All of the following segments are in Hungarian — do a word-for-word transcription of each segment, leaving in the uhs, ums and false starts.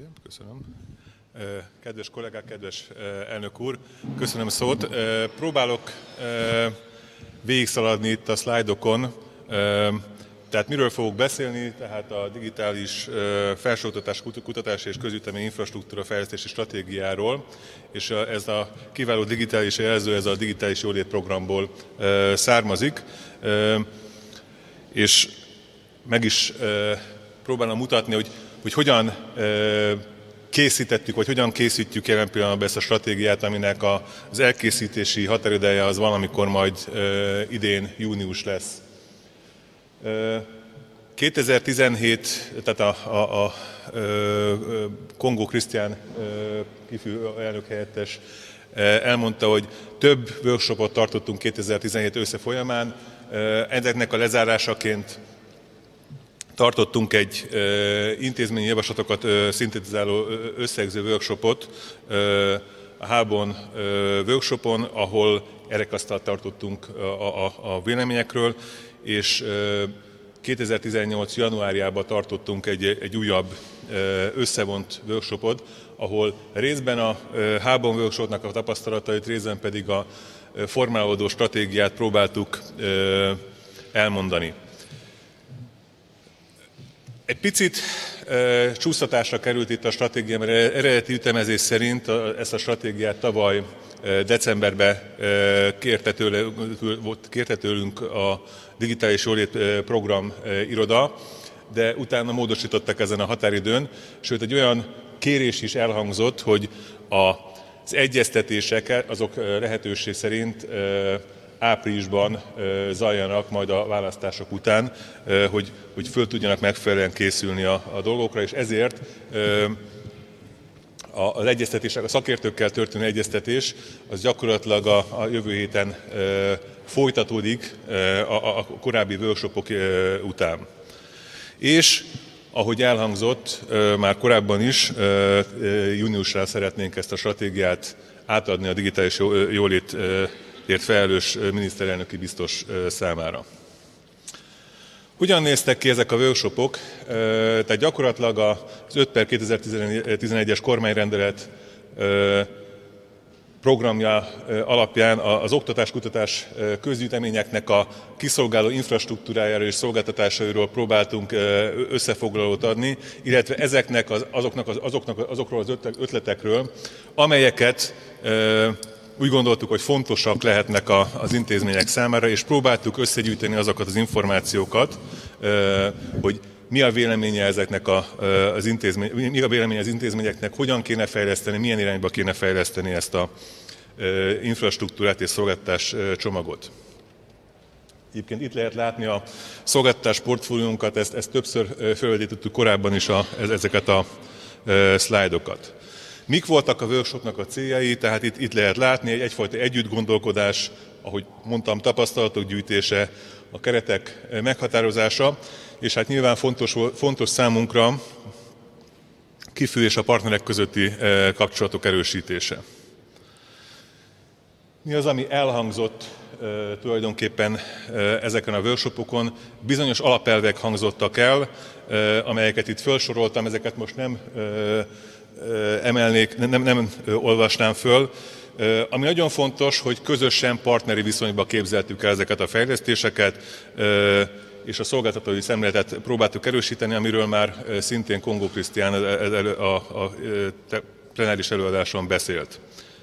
Igen, köszönöm. Kedves kollégák, kedves elnök úr, köszönöm a szót. Próbálok végigszaladni itt a szlájdokon. Tehát miről fogok beszélni? Tehát a digitális felsőoktatás, kutatás és közütemei infrastruktúra fejlesztési stratégiáról, és ez a kiváló digitális jelző, ez a digitális jólét programból származik, és meg is próbálom mutatni, hogy, hogy hogyan készítettük, vagy hogyan készítjük jelen pillanatban ezt a stratégiát, aminek az elkészítési határideje az valamikor majd idén június lesz. kétezer-tizenhét, tehát a, a, a Kongó Krisztián ifjú elnökhelyettes elmondta, hogy több workshopot tartottunk kétezer-tizenhét ősze folyamán. Ezeknek a lezárásaként tartottunk egy intézményi javaslatokat szintetizáló összegző workshopot a Hábon workshopon, ahol erekasztalt tartottunk a, a, a véleményekről, és kétezer-tizennyolc januárjában tartottunk egy, egy újabb összevont workshopot, ahol részben a Hábon workshopnak a tapasztalatait, részben pedig a formálódó stratégiát próbáltuk elmondani. Egy picit e, csúsztatásra került itt a stratégia, mert eredeti ütemezés szerint a, ezt a stratégiát tavaly e, decemberben e, kérte, tőle, kérte tőlünk a Digitális Jólét Program e, iroda, de utána módosítottak ezen a határidőn, sőt egy olyan kérés is elhangzott, hogy a, az egyeztetések azok lehetőség szerint e, áprilisban zajlanak majd a választások után, hogy, hogy föl tudjanak megfelelően készülni a, a dolgokra, és ezért az egyeztetések, a szakértőkkel történő egyeztetés az gyakorlatilag a, a jövő héten folytatódik a, a korábbi workshopok után. És ahogy elhangzott már korábban is, júniusra szeretnénk ezt a stratégiát átadni a digitális jólét ért felelős miniszterelnöki biztos számára. Hogyan néztek ki ezek a workshopok? Tehát gyakorlatilag az öt per kétezer-tizenegyes kormányrendelet programja alapján az oktatás-kutatás közgyűjteményeknek a kiszolgáló infrastruktúrájáról és szolgáltatásairól próbáltunk összefoglalót adni, illetve ezeknek az, azoknak, az, azoknak, azokról az ötletekről, amelyeket úgy gondoltuk, hogy fontosak lehetnek az intézmények számára, és próbáltuk összegyűjteni azokat az információkat, hogy mi a véleménye ezeknek az intézmény, mi a véleménye az intézményeknek, hogyan kéne fejleszteni, milyen irányba kéne fejleszteni ezt a infrastruktúrát és szolgáltatás csomagot. Egyébként itt lehet látni a szolgáltatás portfóliónkat, ezt, ezt többször felvetítettük korábban is a, ezeket a szlájdokat. Mik voltak a workshopnak a céljai? Tehát itt, itt lehet látni egy egyfajta együttgondolkodás, ahogy mondtam, tapasztalatok gyűjtése, a keretek meghatározása, és hát nyilván fontos, fontos számunkra KIFÜ és a partnerek közötti kapcsolatok erősítése. Mi az, ami elhangzott tulajdonképpen ezeken a workshopokon? Bizonyos alapelvek hangzottak el, amelyeket itt felsoroltam, ezeket most nem emelnék, nem, nem olvasnám föl. Ami nagyon fontos, hogy közösen partneri viszonyban képzeltük el ezeket a fejlesztéseket, és a szolgáltatói szemléletet próbáltuk erősíteni, amiről már szintén Kongó Krisztián a, a, a plenáris előadáson beszélt.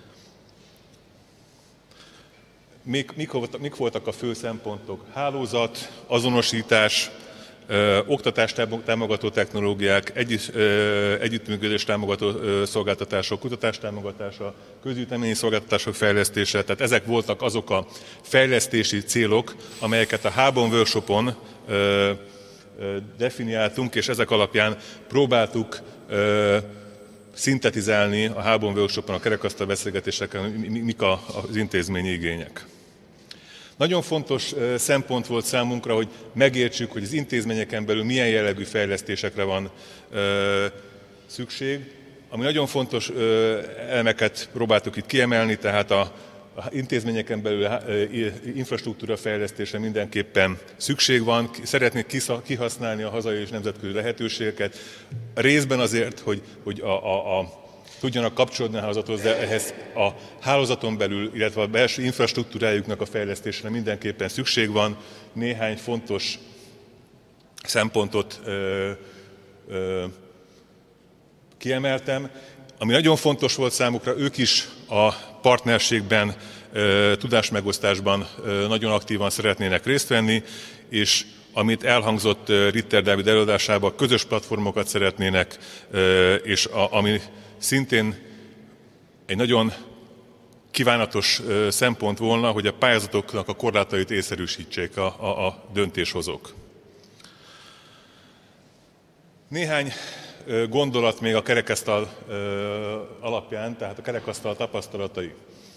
Mik, mik, mik voltak a fő szempontok? Hálózat, azonosítás, Ö, oktatás támogató technológiák, együtt, ö, együttműködés támogató ö, szolgáltatások, kutatás támogatása, közgyűjteményi szolgáltatások fejlesztése. Tehát ezek voltak azok a fejlesztési célok, amelyeket a Hábon workshopon ö, ö, definiáltunk, és ezek alapján próbáltuk ö, szintetizálni a Hábon workshopon, a kerekasztal beszélgetéseken, mik az intézményi igények. Nagyon fontos szempont volt számunkra, hogy megértsük, hogy az intézményeken belül milyen jellegű fejlesztésekre van ö, szükség. Ami nagyon fontos ö, elemeket próbáltuk itt kiemelni, tehát a, intézményeken belül infrastruktúra fejlesztésre mindenképpen szükség van. Szeretnék kihasználni a hazai és nemzetközi lehetőségeket. Részben azért, hogy, hogy a, a, a, tudjanak kapcsolódni a hálózathoz, de ehhez a hálózaton belül, illetve a belső infrastruktúrájuknak a fejlesztésre mindenképpen szükség van. Néhány fontos szempontot ö, ö, kiemeltem. Ami nagyon fontos volt számukra, ők is a partnerségben, tudásmegosztásban nagyon aktívan szeretnének részt venni, és amit elhangzott Ritter Dávid előadásában, közös platformokat szeretnének, és a, ami szintén egy nagyon kívánatos szempont volna, hogy a pályázatoknak a korlátait észszerűsítsék a, a, a döntéshozók. Néhány gondolat még a kerekasztal alapján, tehát a kerekasztal tapasztalatai.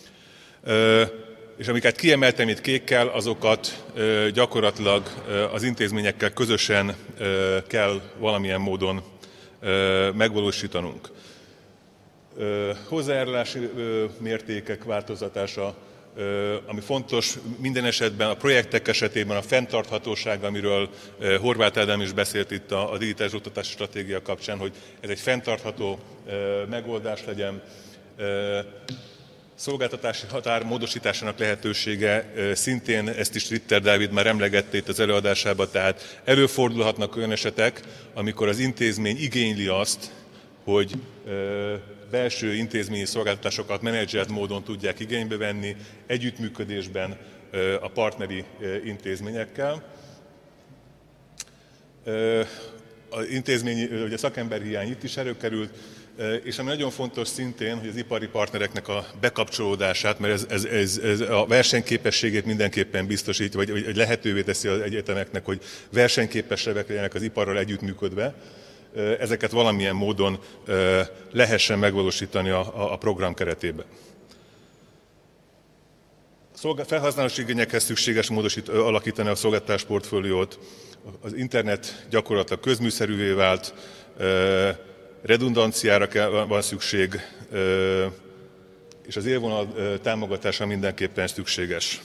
És amiket kiemeltem itt kékkel, azokat gyakorlatilag az intézményekkel közösen kell valamilyen módon megvalósítanunk. Hozzájárulási mértékek változatása, ami fontos minden esetben, a projektek esetében a fenntarthatóság, amiről Horváth Ádám is beszélt itt a digitális oktatási stratégia kapcsán, hogy ez egy fenntartható megoldás legyen. Szolgáltatási határ módosításának lehetősége, szintén ezt is Ritter Dávid már emlegette itt az előadásában, tehát előfordulhatnak olyan esetek, amikor az intézmény igényli azt, hogy belső intézményi szolgáltatásokat menedzselt módon tudják igénybe venni, együttműködésben a partneri intézményekkel. Az intézményi, ugye a szakemberhiány itt is előkerült, és ami nagyon fontos szintén, hogy az ipari partnereknek a bekapcsolódását, mert ez, ez, ez, ez a versenyképességét mindenképpen biztosítja, vagy, vagy lehetővé teszi az egyetemeknek, hogy versenyképesebbek legyenek az iparral együttműködve, ezeket valamilyen módon lehessen megvalósítani a, a program keretében. Felhasználási igényekhez szükséges módosít, alakítani a szolgáltatás portfóliót, az internet gyakorlatilag közműszerűvé vált, redundanciára kell, van szükség, és az élvonal támogatása mindenképpen szükséges.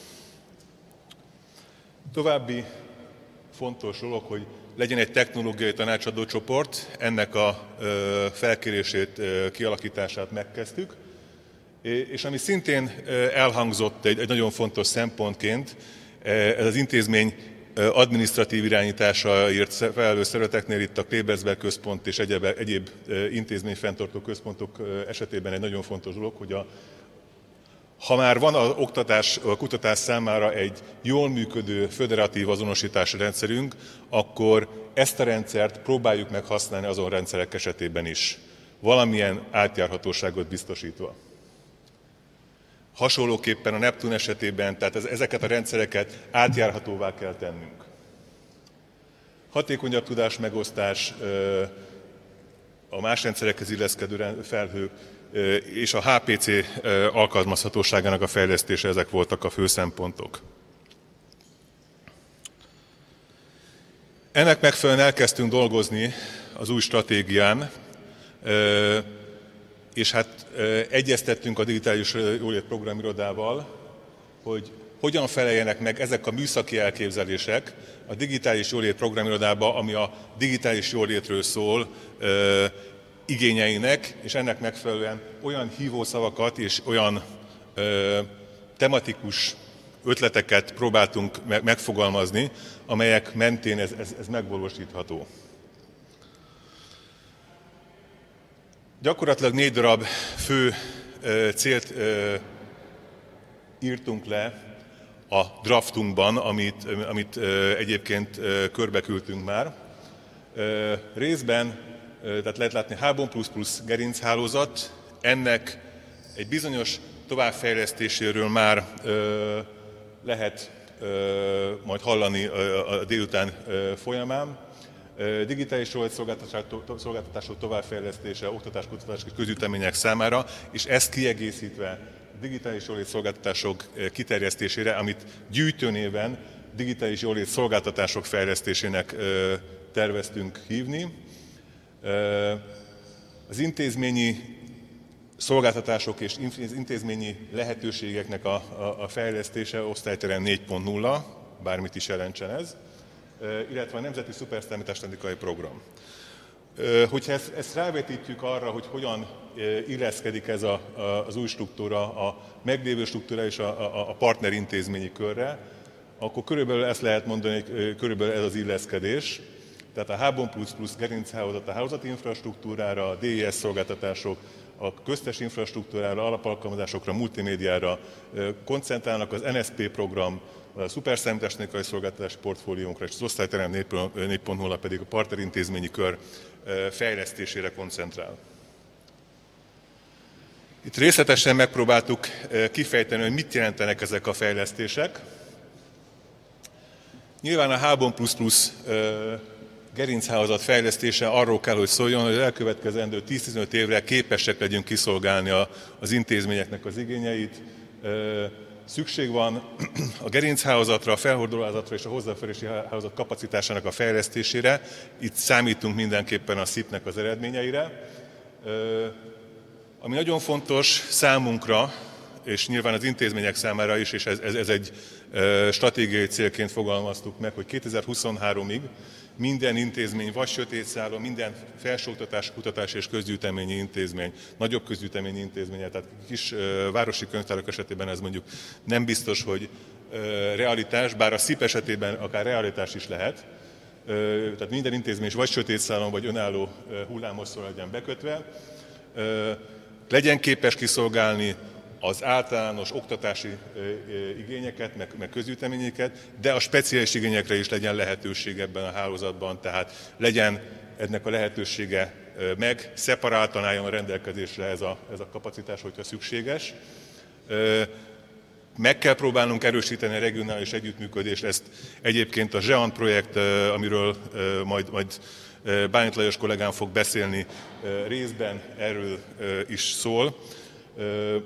További fontos dolog, hogy legyen egy technológiai tanácsadó csoport, ennek a felkérését, kialakítását megkezdtük, és ami szintén elhangzott egy, egy nagyon fontos szempontként, ez az intézmény adminisztratív irányításaért felelős szervezeteknél, itt a Klebersberg központ és egyéb, egyéb intézményfenntartó központok esetében egy nagyon fontos dolog, hogy a, ha már van az oktatás, a kutatás számára egy jól működő föderatív azonosítási rendszerünk, akkor ezt a rendszert próbáljuk meg használni azon rendszerek esetében is, valamilyen átjárhatóságot biztosítva. Hasonlóképpen a Neptun esetében, tehát ezeket a rendszereket átjárhatóvá kell tennünk. Hatékonyabb tudásmegosztás, a más rendszerekhez illeszkedő felhő és a há pé cé alkalmazhatóságának a fejlesztése, ezek voltak a fő szempontok. Ennek megfelelően elkezdtünk dolgozni az új stratégián, és hát egyeztettünk a Digitális Jólét Programirodával, hogy hogyan feleljenek meg ezek a műszaki elképzelések a Digitális Jólét Programirodában, ami a digitális jólétről szól, igényeinek, és ennek megfelelően olyan hívószavakat és olyan ö, tematikus ötleteket próbáltunk megfogalmazni, amelyek mentén ez, ez, ez megvalósítható. Gyakorlatilag négy darab fő ö, célt ö, írtunk le a draftunkban, amit, amit ö, egyébként ö, körbeküldtünk már. Ö, részben, ö, tehát lehet látni Hábon plusz plusz gerinchálózat, ennek egy bizonyos továbbfejlesztéséről már ö, lehet ö, majd hallani a, a délután ö, folyamán. Digitális szolgáltatások továbbfejlesztése, oktatáskutatás és közütemények számára, és ezt kiegészítve digitális jólét szolgáltatások kiterjesztésére, amit gyűjtőnéven digitális jólét szolgáltatások fejlesztésének terveztünk hívni. Az intézményi szolgáltatások és intézményi lehetőségeknek a, a, a fejlesztése, osztályterem négy pont nulla, bármit is jelentsen ez, illetve a Nemzeti Szuperszámítástechnikai Program. Hogyha ezt, ezt rávetítjük arra, hogy hogyan illeszkedik ez a, a, az új struktúra, a meglévő struktúra és a, a, a partnerintézményi körre, akkor körülbelül ezt lehet mondani, hogy körülbelül ez az illeszkedés. Tehát a Hubon plusz plusz gerinchálózat a hálózati infrastruktúrára, a dé i es szolgáltatások, a köztes infrastruktúrára, alapalkalmazásokra, multimédiára koncentrálnak, az en es pé program, a szuperszámítástechnikai szolgáltatási portfóliónkra, és az osztályterem négy pont nulla pedig a partnerintézményi kör fejlesztésére koncentrál. Itt részletesen megpróbáltuk kifejteni, hogy mit jelentenek ezek a fejlesztések. Nyilván a Hubon plusz plusz gerinchálózat fejlesztése arról kell, hogy szóljon, hogy az elkövetkezendő tíz-tizenöt évre képesek legyünk kiszolgálni az intézményeknek az igényeit. Szükség van a gerinchálózatra, a felhordolóhálózatra és a hozzáférési hálózat kapacitásának a fejlesztésére. Itt számítunk mindenképpen a szipnek az eredményeire. Ami nagyon fontos számunkra, és nyilván az intézmények számára is, és ez, ez, ez egy stratégiai célként fogalmaztuk meg, hogy kétezer-huszonháromig minden intézmény, vagy sötétszálló, minden felsőoktatás, kutatás és közgyűjteményi intézmény, nagyobb közgyűjteményi intézménye, tehát kis városi könyvtárak esetében ez mondjuk nem biztos, hogy realitás, bár a szip esetében akár realitás is lehet. Tehát minden intézmény vagy sötétszálon, vagy önálló hullámosszal legyen bekötve. Legyen képes kiszolgálni az általános oktatási igényeket, meg, meg közgyűjteményeket, de a speciális igényekre is legyen lehetőség ebben a hálózatban, tehát legyen ennek a lehetősége meg, szeparáltan álljon a rendelkezésre ez a, ez a kapacitás, hogyha szükséges. Meg kell próbálnunk erősíteni a regionális együttműködést, ezt egyébként a zseant projekt, amiről majd, majd Bálint Lajos kollégám fog beszélni, részben erről is szól. Ö,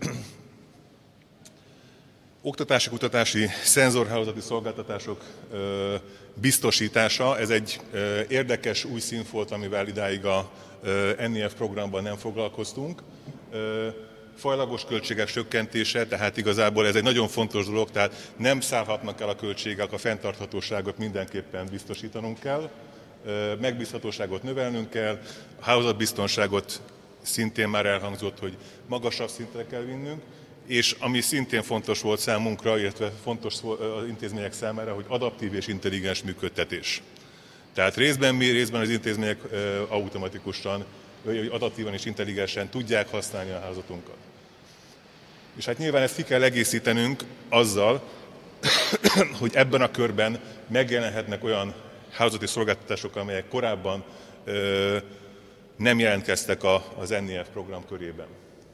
oktatási, kutatási, szenzorhálózati szolgáltatások ö, biztosítása, ez egy ö, érdekes új színfolt, amivel idáig a ö, en i ef programban nem foglalkoztunk. Ö, fajlagos költségek csökkentése, tehát igazából ez egy nagyon fontos dolog, tehát nem szállhatnak el a költségek, a fenntarthatóságot mindenképpen biztosítanunk kell, ö, megbízhatóságot növelnünk kell, a hálózatbiztonságot szintén már elhangzott, hogy magasabb szintre kell vinnünk, és ami szintén fontos volt számunkra, illetve fontos az intézmények számára, hogy adaptív és intelligens működtetés. Tehát részben mi, részben az intézmények automatikusan, vagy adaptívan és intelligensen tudják használni a hálózatunkat. És hát nyilván ezt ki kell egészítenünk azzal, hogy ebben a körben megjelenhetnek olyan hálózati szolgáltatások, amelyek korábban nem jelentkeztek az en i ef program körében.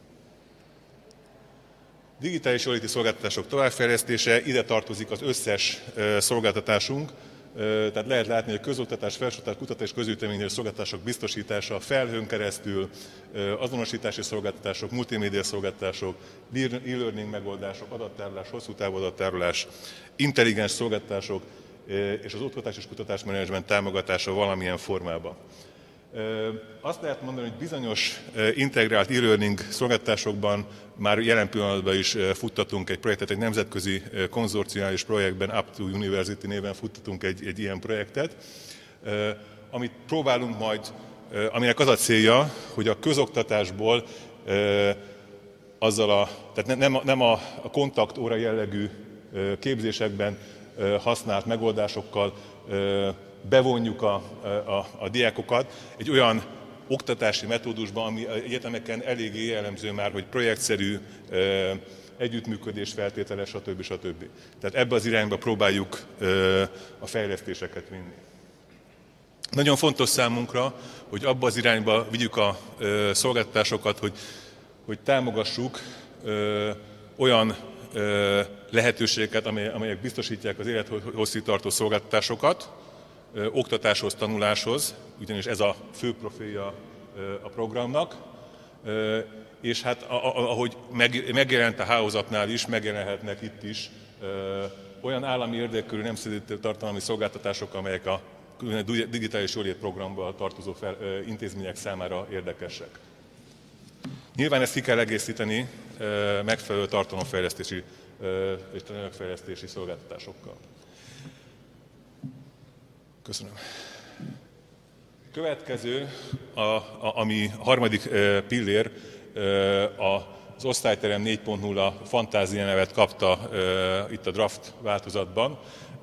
Digitális jóléti szolgáltatások továbbfejlesztése, ide tartozik az összes szolgáltatásunk, tehát lehet látni, hogy közoktatás, felsőoktatás, kutatás, közgyűjteményi szolgáltatások biztosítása, felhőn keresztül, azonosítási szolgáltatások, multimédia szolgáltatások, e-learning megoldások, adattárolás, hosszú távú adattárolás, intelligens szolgáltatások és az oktatás és kutatásmenedzsment támogatása valamilyen formában. Azt lehet mondani, hogy bizonyos integrált e-learning szolgáltatásokban már jelen pillanatban is futtatunk egy projektet, egy nemzetközi konzorciális projektben, Up to University néven futtatunk egy, egy ilyen projektet, amit próbálunk majd, aminek az a célja, hogy a közoktatásból azzal a, tehát nem, nem a, a kontaktóra jellegű képzésekben használt megoldásokkal bevonjuk a, a, a diákokat egy olyan oktatási metódusban, ami egyetemeken eléggé jellemző már, hogy projektszerű együttműködés feltételes, stb. stb. Tehát ebbe az irányba próbáljuk a fejlesztéseket vinni. Nagyon fontos számunkra, hogy abba az irányba vigyük a szolgáltatásokat, hogy, hogy támogassuk olyan lehetőségeket, amelyek biztosítják az élethosszígtartó szolgáltatásokat, oktatáshoz, tanuláshoz, ugyanis ez a fő profilja a programnak, és hát ahogy megjelent a hálózatnál is, megjelenhetnek itt is olyan állami érdekkörű nemzeti tartalmi szolgáltatások, amelyek a digitális jólét programba tartozó fel, intézmények számára érdekesek. Nyilván ezt ki kell egészíteni megfelelő tartalomfejlesztési és anyagfejlesztési szolgáltatásokkal. Köszönöm. Következő, a, a, ami a harmadik pillér, az osztályterem négy pont nulla fantázia nevet kapta itt a draft változatban.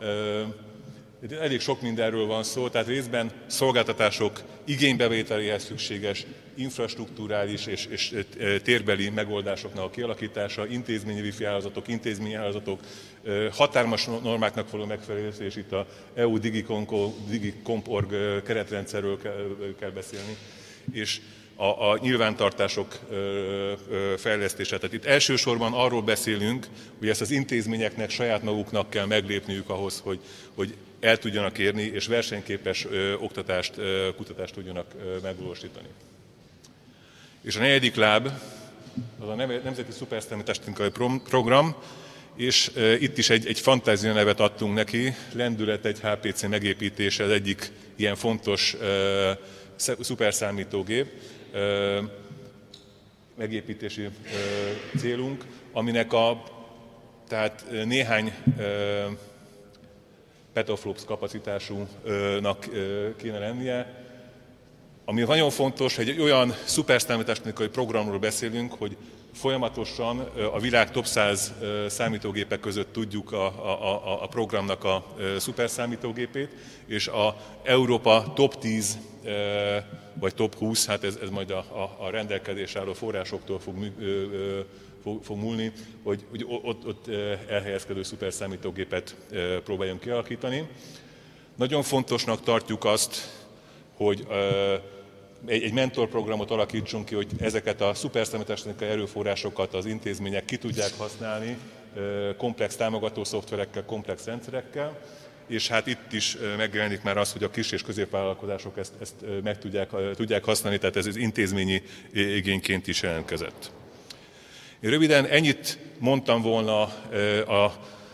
Elég sok mindenről van szó, tehát részben szolgáltatások igénybevételéhez szükséges infrastrukturális és, és térbeli megoldásoknak a kialakítása, intézményi wifi hálózatok, intézményi hálózatok, határmas normáknak való megfelelés, itt a é u Digicomp org keretrendszerről kell beszélni, és a, a nyilvántartások fejlesztése. Tehát itt elsősorban arról beszélünk, hogy ezt az intézményeknek saját maguknak kell meglépniük ahhoz, hogy, hogy el tudjanak érni, és versenyképes ö, oktatást, ö, kutatást tudjanak ö, megvalósítani. És a negyedik láb az a Nemzeti Szuperszámítástechnikai Program, és ö, itt is egy, egy fantázia nevet adtunk neki, lendület egy há pé cé megépítése az egyik ilyen fontos ö, szuperszámítógép ö, megépítési ö, célunk, aminek a tehát néhány ö, petaflops kapacitásúnak kéne lennie. Ami nagyon fontos, hogy egy olyan szuperszámítástechnikai programról beszélünk, hogy folyamatosan a világ top száz számítógépek között tudjuk a, a, a programnak a szuperszámítógépét, és a Európa top tíz vagy top húsz, hát ez, ez majd a, a, a rendelkezés álló forrásoktól fog, fog, fog múlni, hogy, hogy ott, ott elhelyezkedő szuperszámítógépet próbáljunk kialakítani. Nagyon fontosnak tartjuk azt, hogy egy, egy mentorprogramot alakítsunk ki, hogy ezeket a szuperszámítástechnikai erőforrásokat az intézmények ki tudják használni komplex támogató szoftverekkel, komplex rendszerekkel, és hát itt is megjelenik már az, hogy a kis és középvállalkozások ezt, ezt meg tudják, tudják használni, tehát ez az intézményi igényként is jelentkezett. Én röviden ennyit mondtam volna a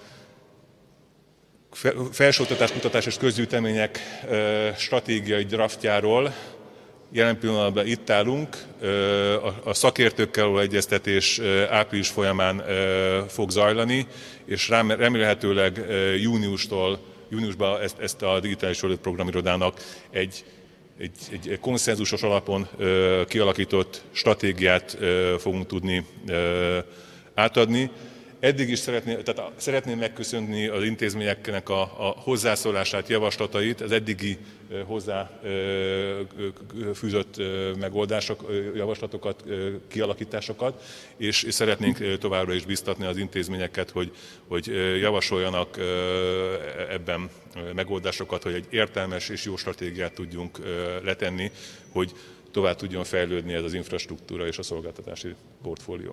felsőoktatás, kutatás és közgyűjtemények stratégiai draftjáról. Jelen pillanatban itt állunk, a szakértőkkel való egyeztetés április folyamán fog zajlani, és remélhetőleg júniustól, júniusban ezt, ezt a Digitális Jólét Programirodának egy, egy, egy konszenzusos alapon kialakított stratégiát fogunk tudni átadni. Eddig is szeretném, tehát szeretném megköszönni az intézményeknek a, a hozzászólását, javaslatait, az eddigi hozzáfűzött megoldások, javaslatokat, kialakításokat, és, és szeretnénk továbbra is biztatni az intézményeket, hogy, hogy javasoljanak ebben megoldásokat, hogy egy értelmes és jó stratégiát tudjunk letenni, hogy tovább tudjon fejlődni ez az infrastruktúra és a szolgáltatási portfólió.